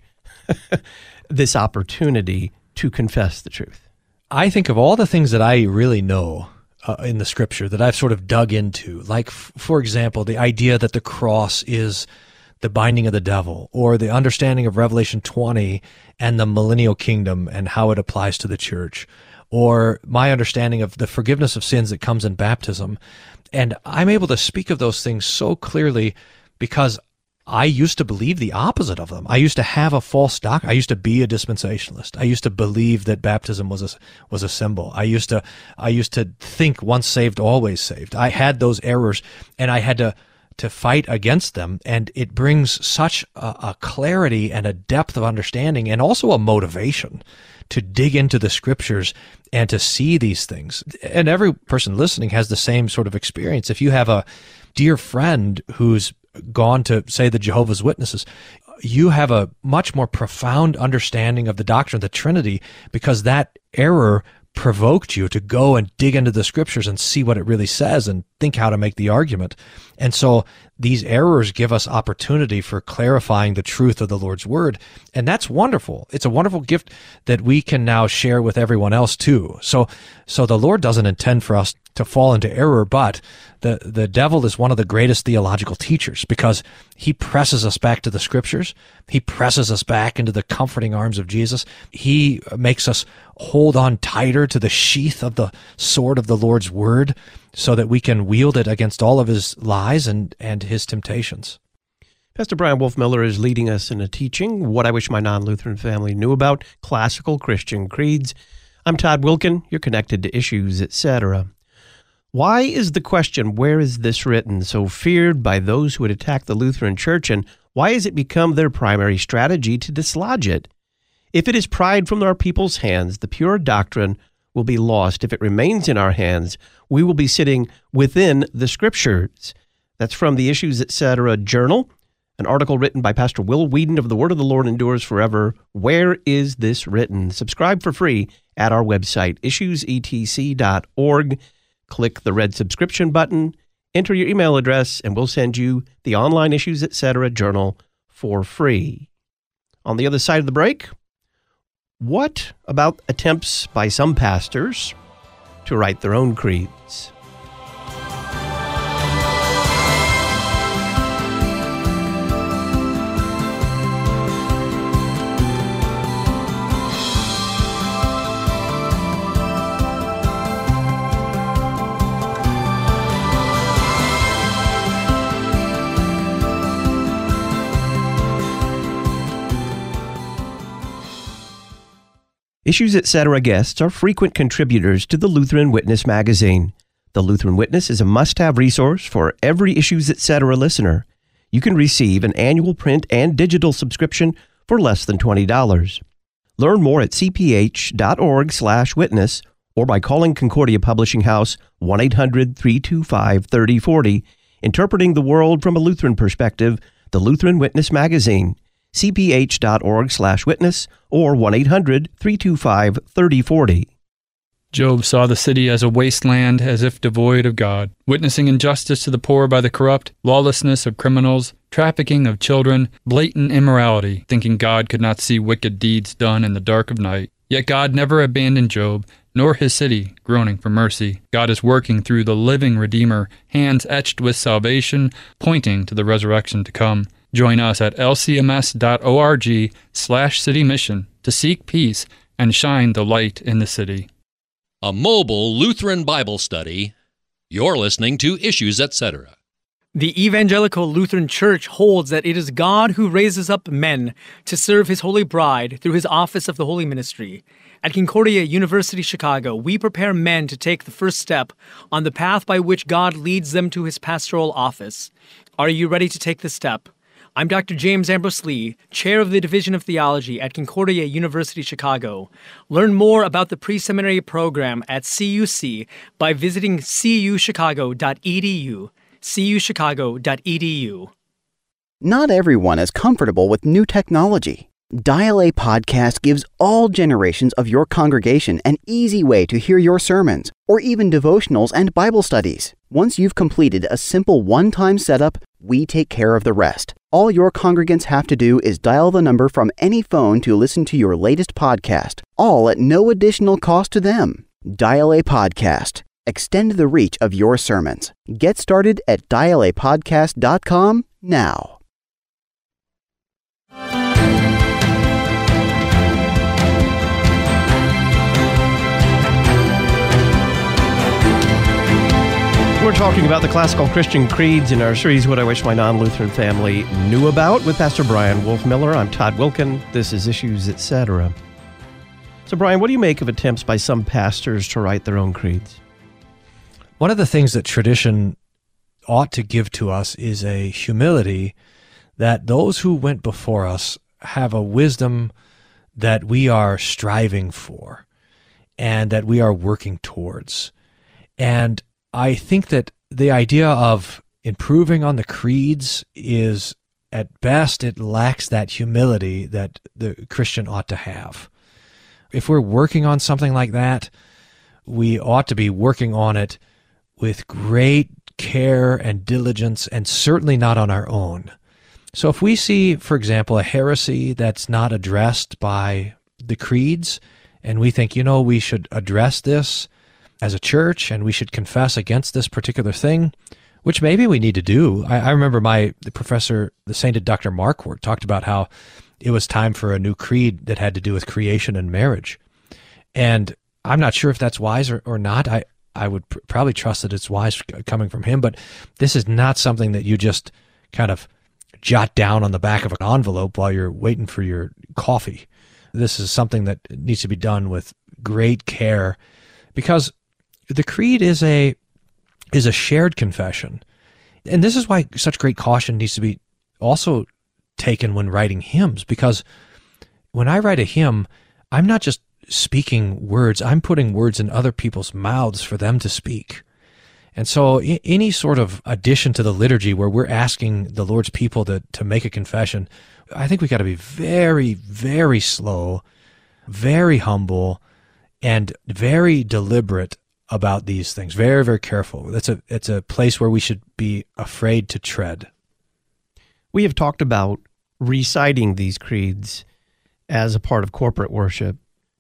this opportunity to confess the truth. I think of all the things that I really know uh, in the Scripture that I've sort of dug into, like, f- for example, the idea that the cross is the binding of the devil, or the understanding of Revelation twenty and the millennial kingdom and how it applies to the church, or my understanding of the forgiveness of sins that comes in baptism. And I'm able to speak of those things so clearly because I used to believe the opposite of them. I used to have a false doctrine. I used to be a dispensationalist. I used to believe that baptism was a, was a symbol. I used to I used to think once saved, always saved. I had those errors, and I had to to fight against them. And it brings such a, a clarity and a depth of understanding, and also a motivation to dig into the Scriptures and to see these things. And every person listening has the same sort of experience. If you have a dear friend who's gone to, say, the Jehovah's Witnesses, you have a much more profound understanding of the doctrine of the Trinity because that error provoked you to go and dig into the Scriptures and see what it really says and think how to make the argument. And so these errors give us opportunity for clarifying the truth of the Lord's Word, and that's wonderful. It's a wonderful gift that we can now share with everyone else too. So so the Lord doesn't intend for us to fall into error, but the, the devil is one of the greatest theological teachers because he presses us back to the Scriptures. He presses us back into the comforting arms of Jesus. He makes us hold on tighter to the sheath of the sword of the Lord's Word so that we can wield it against all of his lies and, and his temptations. Pastor Brian Wolfmueller is leading us in a teaching, What I Wish My Non-Lutheran Family Knew About Classical Christian Creeds. I'm Todd Wilkin. You're connected to Issues, et cetera. Why is the question, where is this written, so feared by those who would attack the Lutheran Church, and why has it become their primary strategy to dislodge it? If it is pried from our people's hands, the pure doctrine will be lost. If it remains in our hands, we will be sitting within the Scriptures. That's from the Issues, et cetera. Journal, an article written by Pastor Will Whedon of The Word of the Lord Endures Forever. Where is this written? Subscribe for free at our website, issues e t c dot org. Click the red subscription button, enter your email address, and we'll send you the online Issues, et cetera. Journal for free. On the other side of the break, what about attempts by some pastors to write their own creeds? Issues, et cetera. Guests are frequent contributors to the Lutheran Witness magazine. The Lutheran Witness is a must-have resource for every Issues, et cetera. Listener. You can receive an annual print and digital subscription for less than twenty dollars. Learn more at c p h dot org slash witness or by calling Concordia Publishing House one eight hundred, three two five, three oh four oh. Interpreting the World from a Lutheran Perspective, the Lutheran Witness magazine. c p h dot org slash witness or one eight hundred, three two five, three oh four oh. Job saw the city as a wasteland, as if devoid of God, witnessing injustice to the poor by the corrupt, lawlessness of criminals, trafficking of children, blatant immorality, thinking God could not see wicked deeds done in the dark of night. Yet God never abandoned Job, nor his city, groaning for mercy. God is working through the living Redeemer, hands etched with salvation, pointing to the resurrection to come. Join us at l c m s dot org slash city mission to seek peace and shine the light in the city. A mobile Lutheran Bible study. You're listening to Issues, et cetera. The Evangelical Lutheran Church holds that it is God who raises up men to serve His holy bride through His office of the Holy Ministry. At Concordia University, Chicago, we prepare men to take the first step on the path by which God leads them to His pastoral office. Are you ready to take the step? I'm Doctor James Ambrose Lee, Chair of the Division of Theology at Concordia University Chicago. Learn more about the pre-seminary program at C U C by visiting c u chicago dot e d u. c u chicago dot e d u. Not everyone is comfortable with new technology. Dial A Podcast gives all generations of your congregation an easy way to hear your sermons, or even devotionals and Bible studies. Once you've completed a simple one-time setup, we take care of the rest. All your congregants have to do is dial the number from any phone to listen to your latest podcast, all at no additional cost to them. Dial A Podcast. Extend the reach of your sermons. Get started at dial a podcast dot com now. We're talking about the classical Christian creeds in our series, What I Wish My Non-Lutheran Family Knew About, with Pastor Brian Wolfmiller. I'm Todd Wilkin. This is Issues, et cetera. So, Brian, what do you make of attempts by some pastors to write their own creeds? One of the things that tradition ought to give to us is a humility that those who went before us have a wisdom that we are striving for and that we are working towards. And I think that the idea of improving on the creeds is, at best, it lacks that humility that the Christian ought to have. If we're working on something like that, we ought to be working on it with great care and diligence, and certainly not on our own. So if we see, for example, a heresy that's not addressed by the creeds, and we think, you know, we should address this as a church, and we should confess against this particular thing, which maybe we need to do. I, I remember my the professor, the sainted Doctor Marquardt, talked about how it was time for a new creed that had to do with creation and marriage. And I'm not sure if that's wise or, or not. I, I would pr- probably trust that it's wise coming from him, but this is not something that you just kind of jot down on the back of an envelope while you're waiting for your coffee. This is something that needs to be done with great care, because the creed is a is a shared confession. And this is why such great caution needs to be also taken when writing hymns, because when I write a hymn, I'm not just speaking words, I'm putting words in other people's mouths for them to speak. And so any sort of addition to the liturgy where we're asking the Lord's people to, to make a confession, I think we got to be very, very slow, very humble, and very deliberate about these things. Very, very careful. It's a, it's a place where we should be afraid to tread. We have talked about reciting these creeds as a part of corporate worship.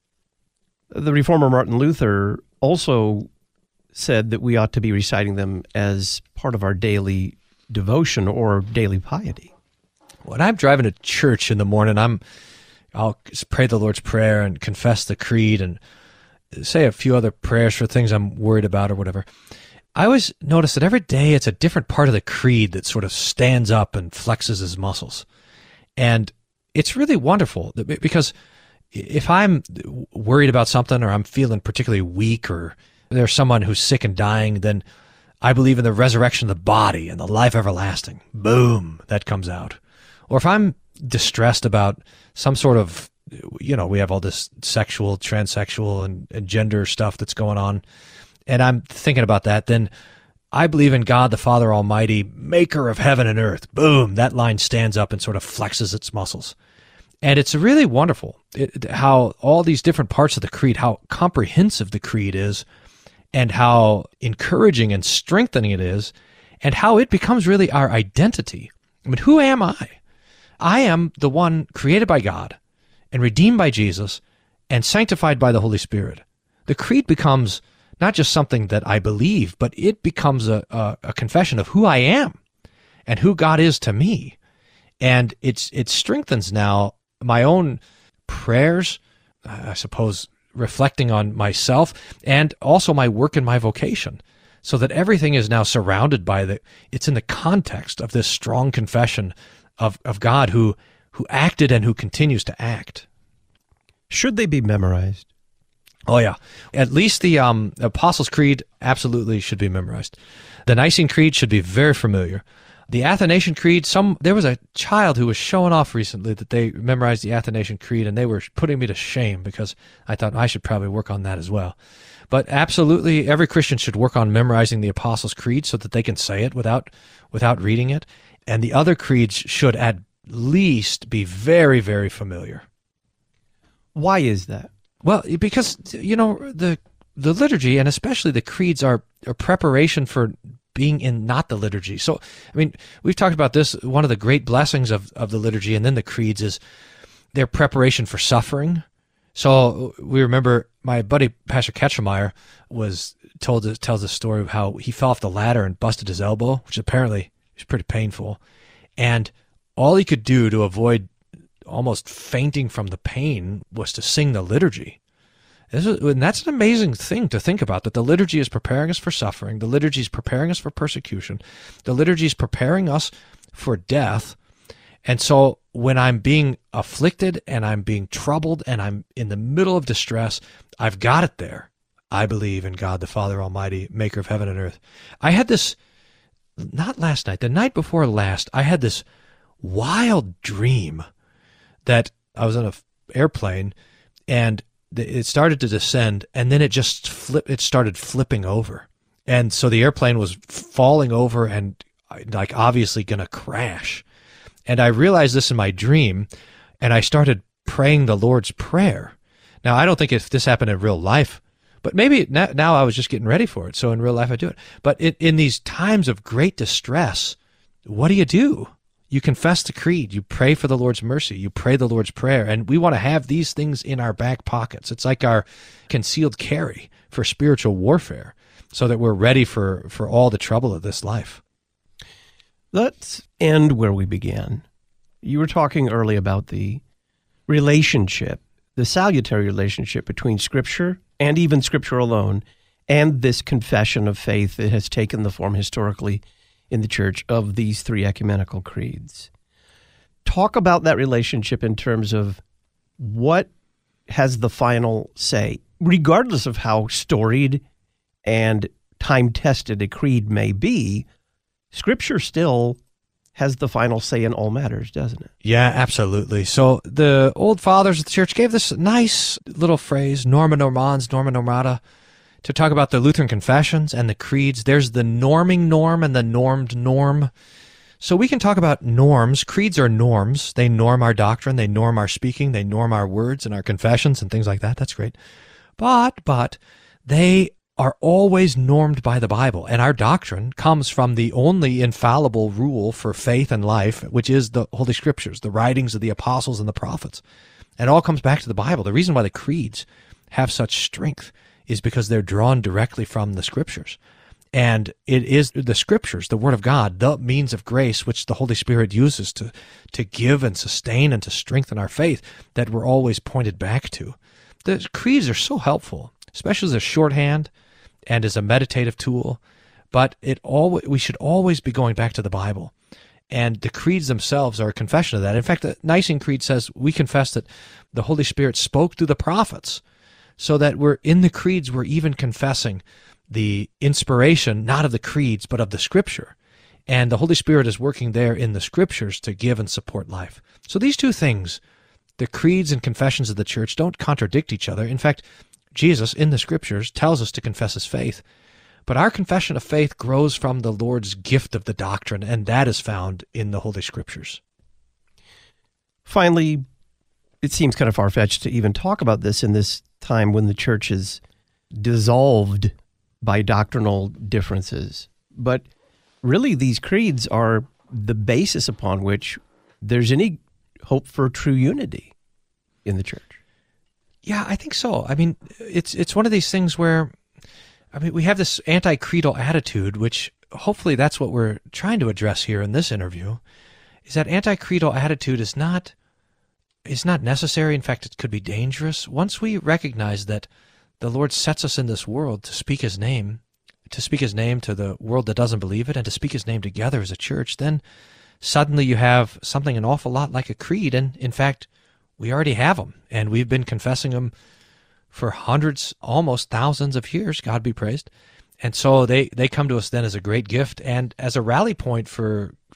The reformer Martin Luther also said that we ought to be reciting them as part of our daily devotion or daily piety. When I'm driving to church in the morning, I'm, I'll pray the Lord's Prayer and confess the creed and say a few other prayers for things I'm worried about or whatever. I always notice that every day it's a different part of the creed that sort of stands up and flexes his muscles. And it's really wonderful because if I'm worried about something or I'm feeling particularly weak or there's someone who's sick and dying, then I believe in the resurrection of the body and the life everlasting. Boom, that comes out. Or if I'm distressed about some sort of, you know, we have all this sexual, transsexual, and, and gender stuff that's going on, and I'm thinking about that, then I believe in God the Father Almighty, maker of heaven and earth. Boom, that line stands up and sort of flexes its muscles. And it's really wonderful it, how all these different parts of the creed, how comprehensive the creed is, and how encouraging and strengthening it is, and how it becomes really our identity. I mean, who am I? I am the one created by God and redeemed by Jesus and sanctified by the Holy Spirit. The creed becomes not just something that I believe, but it becomes a, a, a confession of who I am and who God is to me. And it's it strengthens now my own prayers, I suppose, reflecting on myself, and also my work and my vocation, so that everything is now surrounded by the, it's in the context of this strong confession of, of God who, who acted and who continues to act. Should they be memorized? Oh, yeah. At least the um, Apostles' Creed absolutely should be memorized. The Nicene Creed should be very familiar. The Athanasian Creed, some there was a child who was showing off recently that they memorized the Athanasian Creed, and they were putting me to shame because I thought I should probably work on that as well. But absolutely, every Christian should work on memorizing the Apostles' Creed so that they can say it without without reading it. And the other creeds should at least be very, very familiar. Why is that? Well, because, you know, the the liturgy, and especially the creeds, are a preparation for being in not the liturgy. So, I mean, we've talked about this. One of the great blessings of, of the liturgy and then the creeds is their preparation for suffering. So we remember my buddy, Pastor Ketchemeyer, was told tells the story of how he fell off the ladder and busted his elbow, which apparently was pretty painful. And all he could do to avoid almost fainting from the pain was to sing the liturgy. This is, and that's an amazing thing to think about, that the liturgy is preparing us for suffering. The liturgy is preparing us for persecution. The liturgy is preparing us for death. And so when I'm being afflicted and I'm being troubled and I'm in the middle of distress, I've got it there. I believe in God, the Father Almighty, maker of heaven and earth. I had this, not last night, the night before last, I had this wild dream that I was on an airplane and it started to descend, and then it just flip. It started flipping over, and so the airplane was falling over and like obviously going to crash. And I realized this in my dream, and I started praying the Lord's Prayer. Now, I don't think if this happened in real life, but maybe now, now I was just getting ready for it. So in real life, I do it. But it, in these times of great distress, what do you do? You confess the creed. You pray for the Lord's mercy. You pray the Lord's Prayer. And we want to have these things in our back pockets. It's like our concealed carry for spiritual warfare so that we're ready for, for all the trouble of this life. Let's end where we began. You were talking early about the relationship, the salutary relationship between Scripture and even Scripture alone and this confession of faith that has taken the form historically in the church of these three ecumenical creeds. Talk about that relationship in terms of what has the final say, regardless of how storied and time-tested a creed may be. Scripture still has the final say in all matters, doesn't it? Yeah, absolutely. So the old fathers of the church gave this nice little phrase, Norma Normans, Norma Normata, to talk about the Lutheran confessions and the creeds. There's the norming norm and the normed norm. So we can talk about norms. Creeds are norms. They norm our doctrine. They norm our speaking. They norm our words and our confessions and things like that. That's great. But, but they are always normed by the Bible. And our doctrine comes from the only infallible rule for faith and life, which is the Holy Scriptures, the writings of the apostles and the prophets. And it all comes back to the Bible. The reason why the creeds have such strength is because they're drawn directly from the Scriptures. And it is the Scriptures, the Word of God, the means of grace which the Holy Spirit uses to, to give and sustain and to strengthen our faith that we're always pointed back to. The creeds are so helpful, especially as a shorthand and as a meditative tool, but it always, we should always be going back to the Bible. And the creeds themselves are a confession of that. In fact, the Nicene Creed says we confess that the Holy Spirit spoke through the prophets, so that we're in the creeds, we're even confessing the inspiration, not of the creeds, but of the Scripture. And the Holy Spirit is working there in the Scriptures to give and support life. So these two things, the creeds and confessions of the church, don't contradict each other. In fact, Jesus in the Scriptures tells us to confess his faith. But our confession of faith grows from the Lord's gift of the doctrine, and that is found in the Holy Scriptures. Finally, it seems kind of far-fetched to even talk about this in this time when the church is dissolved by doctrinal differences. But really, these creeds are the basis upon which there's any hope for true unity in the church. Yeah, I think so. I mean, it's it's one of these things where, I mean, we have this anti-creedal attitude, which hopefully that's what we're trying to address here in this interview, is that anti-creedal attitude is not is not necessary. In fact, it could be dangerous. Once we recognize that the Lord sets us in this world to speak his name, to speak his name to the world that doesn't believe it, and to speak his name together as a church, then suddenly you have something an awful lot like a creed. And in fact, we already have them, and we've been confessing them for hundreds, almost thousands of years, God be praised. And so they, they come to us then as a great gift and as a rally point for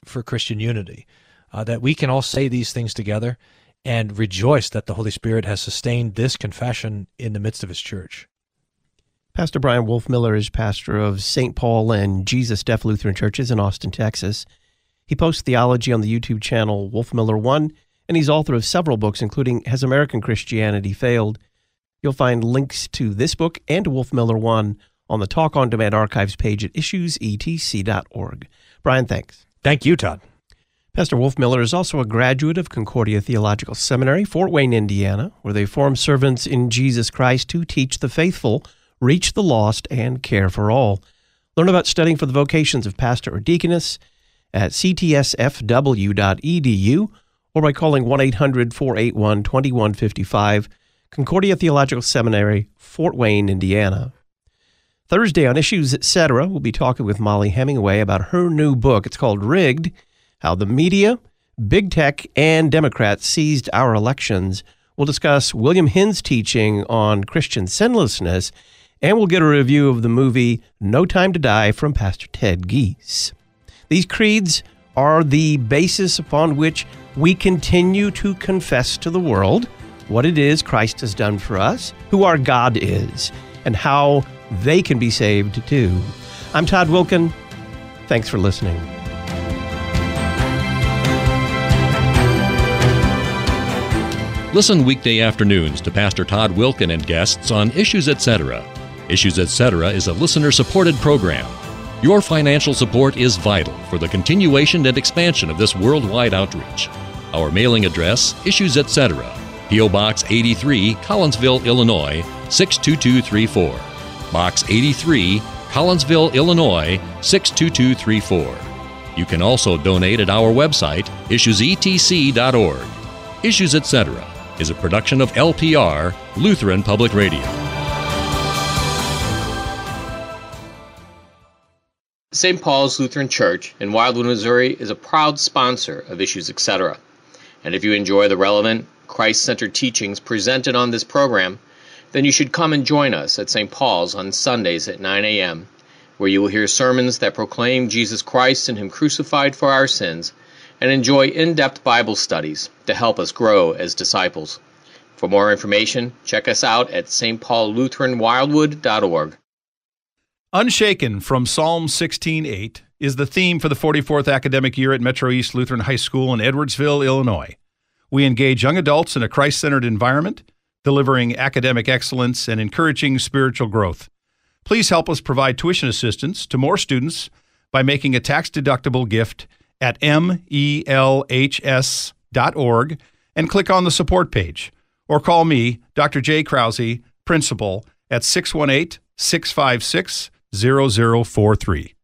for Christian unity, uh, that we can all say these things together and rejoice that the Holy Spirit has sustained this confession in the midst of his church. Pastor Brian Wolfmueller is pastor of Saint Paul and Jesus Deaf Lutheran Churches in Austin, Texas. He posts theology on the YouTube channel Wolfmueller one, and he's author of several books, including Has American Christianity Failed? You'll find links to this book and to Wolfmueller one on the Talk On Demand archives page at issues e t c dot org. Brian, thanks. Thank you, Todd. Pastor Wolfmueller is also a graduate of Concordia Theological Seminary, Fort Wayne, Indiana, where they form servants in Jesus Christ to teach the faithful, reach the lost, and care for all. Learn about studying for the vocations of pastor or deaconess at c t s f w dot e d u or by calling one eight hundred, four eight one, two one five five, Concordia Theological Seminary, Fort Wayne, Indiana. Thursday on Issues Etc., we'll be talking with Molly Hemingway about her new book. It's called Rigged: How the Media, Big Tech, and Democrats Seized Our Elections. We'll discuss William Hinn's teaching on Christian sinlessness, and we'll get a review of the movie No Time to Die from Pastor Ted Giese. These creeds are the basis upon which we continue to confess to the world what it is Christ has done for us, who our God is, and how they can be saved too. I'm Todd Wilken. Thanks for listening. Listen weekday afternoons to Pastor Todd Wilken and guests on Issues Etc. Issues Etc. is a listener-supported program. Your financial support is vital for the continuation and expansion of this worldwide outreach. Our mailing address, Issues Etc., P O. Box eighty-three, Collinsville, Illinois, six two two three four. Box eighty-three, Collinsville, Illinois, six two two three four. You can also donate at our website, issues e t c dot org. Issues Etc. is a production of L P R, Lutheran Public Radio. Saint Paul's Lutheran Church in Wildwood, Missouri is a proud sponsor of Issues Etc. And if you enjoy the relevant, Christ-centered teachings presented on this program, then you should come and join us at Saint Paul's on Sundays at nine a.m., where you will hear sermons that proclaim Jesus Christ and Him crucified for our sins, and enjoy in-depth Bible studies to help us grow as disciples. For more information, check us out at s t paul lutheran wildwood dot org. Unshaken from Psalm sixteen eight is the theme for the forty-fourth academic year at Metro East Lutheran High School in Edwardsville, Illinois. We engage young adults in a Christ-centered environment, delivering academic excellence and encouraging spiritual growth. Please help us provide tuition assistance to more students by making a tax-deductible gift at m e l h s dot org and click on the support page, or call me, Doctor Jay Krause, principal, at six one eight, six five six, zero zero four three.